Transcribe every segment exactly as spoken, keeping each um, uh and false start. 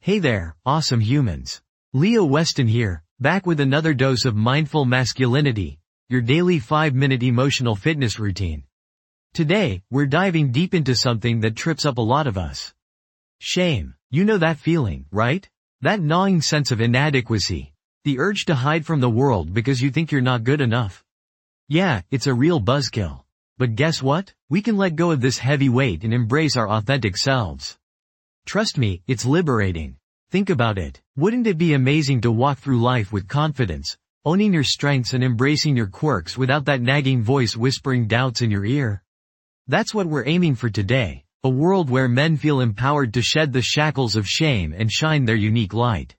Hey there, awesome humans. Leo Weston here, back with another dose of mindful masculinity, your daily five minute emotional fitness routine. Today, we're diving deep into something that trips up a lot of us. Shame. You know that feeling, right? That gnawing sense of inadequacy. The urge to hide from the world because you think you're not good enough. Yeah, it's a real buzzkill. But guess what? We can let go of this heavy weight and embrace our authentic selves. Trust me, it's liberating. Think about it. Wouldn't it be amazing to walk through life with confidence, owning your strengths and embracing your quirks without that nagging voice whispering doubts in your ear? That's what we're aiming for today, a world where men feel empowered to shed the shackles of shame and shine their unique light.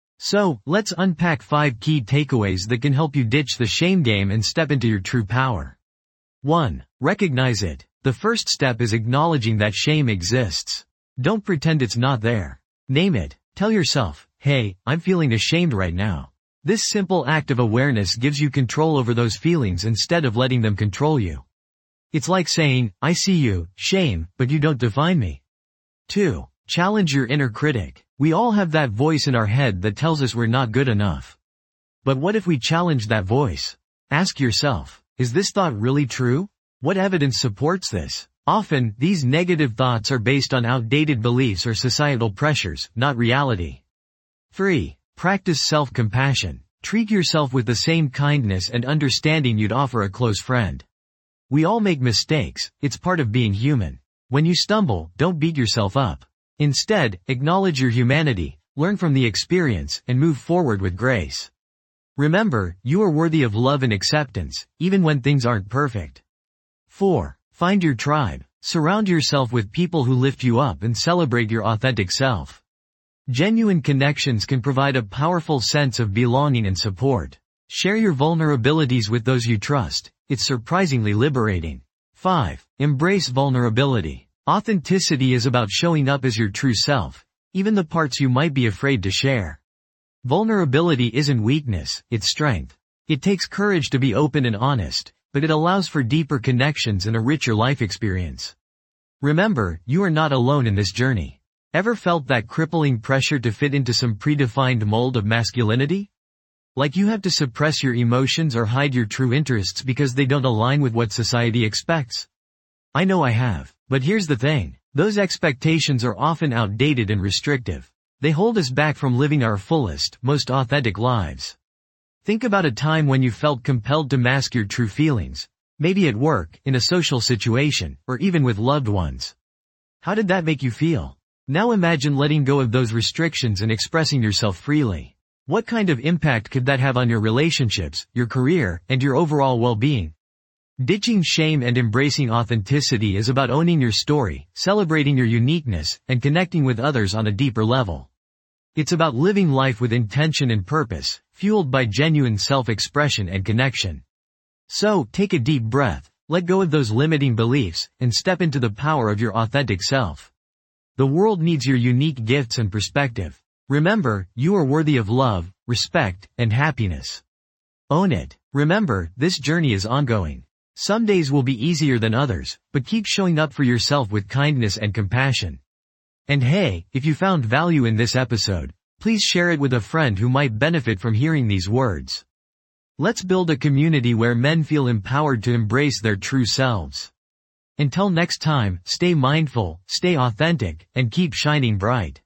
So, let's unpack five key takeaways that can help you ditch the shame game and step into your true power. one. Recognize it. The first step is acknowledging that shame exists. Don't pretend it's not there. Name it. Tell yourself, hey, I'm feeling ashamed right now. This simple act of awareness gives you control over those feelings instead of letting them control you. It's like saying, I see you, shame, but you don't define me. two. Challenge your inner critic. We all have that voice in our head that tells us we're not good enough. But what if we challenge that voice? Ask yourself, is this thought really true? What evidence supports this? Often, these negative thoughts are based on outdated beliefs or societal pressures, not reality. three. Practice self-compassion. Treat yourself with the same kindness and understanding you'd offer a close friend. We all make mistakes, it's part of being human. When you stumble, don't beat yourself up. Instead, acknowledge your humanity, learn from the experience, and move forward with grace. Remember, you are worthy of love and acceptance, even when things aren't perfect. four. Find your tribe. Surround yourself with people who lift you up and celebrate your authentic self. Genuine connections can provide a powerful sense of belonging and support. Share your vulnerabilities with those you trust. It's surprisingly liberating. five. Embrace vulnerability. Authenticity is about showing up as your true self, even the parts you might be afraid to share. Vulnerability isn't weakness, it's strength. It takes courage to be open and honest, but it allows for deeper connections and a richer life experience. Remember, you are not alone in this journey. Ever felt that crippling pressure to fit into some predefined mold of masculinity? Like you have to suppress your emotions or hide your true interests because they don't align with what society expects? I know I have, but here's the thing. Those expectations are often outdated and restrictive. They hold us back from living our fullest, most authentic lives. Think about a time when you felt compelled to mask your true feelings, maybe at work, in a social situation, or even with loved ones. How did that make you feel? Now imagine letting go of those restrictions and expressing yourself freely. What kind of impact could that have on your relationships, your career, and your overall well-being? Ditching shame and embracing authenticity is about owning your story, celebrating your uniqueness, and connecting with others on a deeper level. It's about living life with intention and purpose, fueled by genuine self-expression and connection. So, take a deep breath, let go of those limiting beliefs, and step into the power of your authentic self. The world needs your unique gifts and perspective. Remember, you are worthy of love, respect, and happiness. Own it. Remember, this journey is ongoing. Some days will be easier than others, but keep showing up for yourself with kindness and compassion. And hey, if you found value in this episode, please share it with a friend who might benefit from hearing these words. Let's build a community where men feel empowered to embrace their true selves. Until next time, stay mindful, stay authentic, and keep shining bright.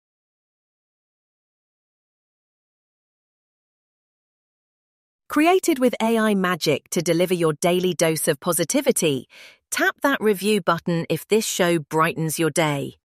Created with A I magic to deliver your daily dose of positivity, tap that review button if this show brightens your day.